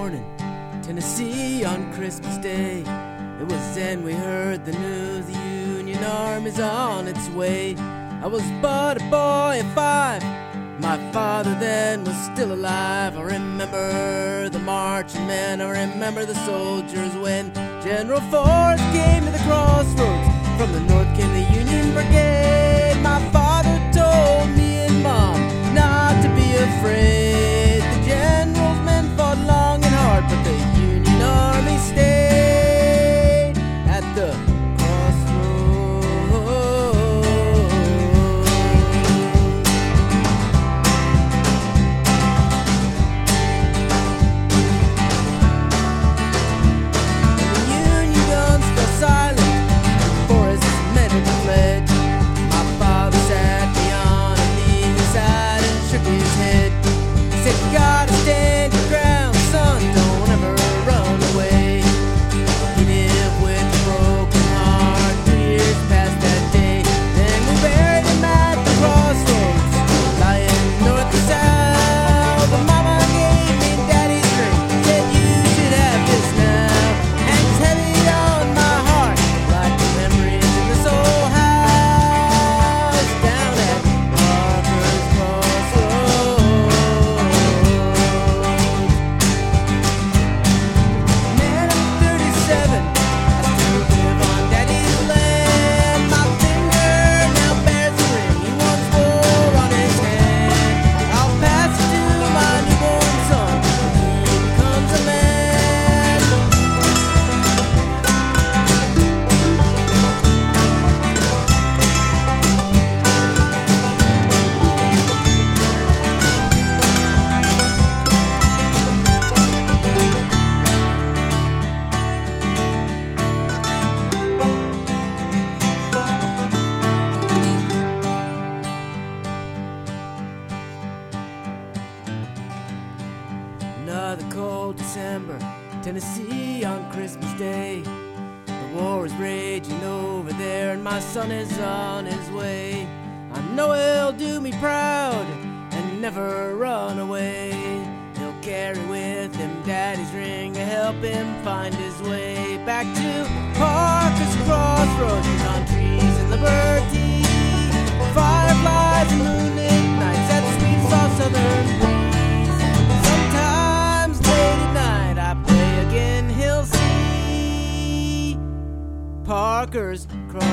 morning, Tennessee on Christmas Day. It was then we heard the news, the Union Army's on its way. I was but a boy at 5, my father then was still alive. I remember the marching men, I remember the soldiers when General Forrest came to the crossroads. From the north came the Union Brigade. My father told me and Mom not to be afraid. The general's men fought long and hard, but the Union Army stayed at the Another cold December, Tennessee on Christmas Day. The war is raging over there and my son is on his way. I know he'll do me proud and never run away. He'll carry with him Daddy's ring to help him find his way back to Parker's Crossroads, on trees and liberty, fireflies and moonlit nights, that sweet soft southern breeze. Parker's Crossroads.